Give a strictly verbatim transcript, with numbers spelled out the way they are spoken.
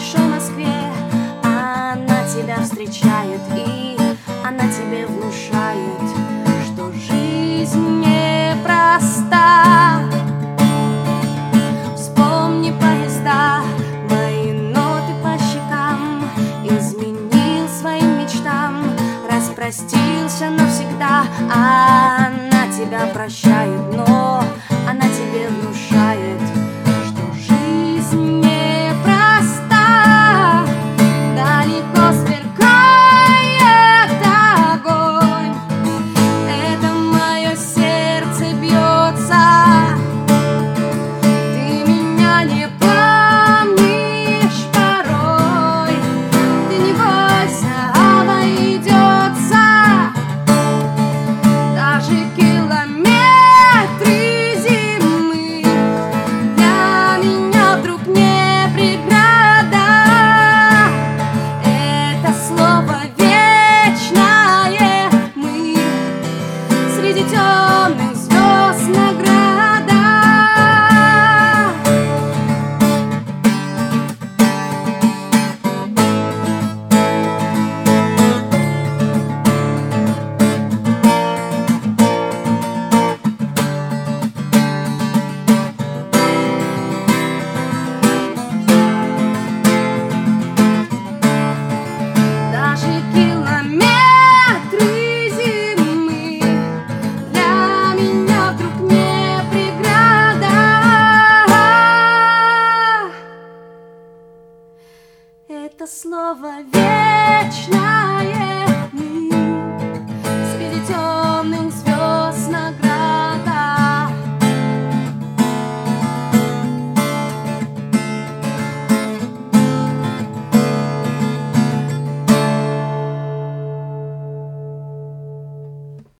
большой Москве. Она тебя встречает, и она тебе внушает, что жизнь непроста. Вспомни поезда, мои ноты по щекам. Изменил своим мечтам, распростился навсегда. Она тебя прощает, но она тебе внушает, что жизнь непроста. Далеко сверкает огонь, это мое сердце бьется. Ты меня не помнишь порой, ты не бойся, обойдется. Даже километры зимы для меня вдруг не преграда. Это слово вечное, мы среди темных звезд награда. Даже километры зимы для меня вдруг не преграда. Это слово вечное.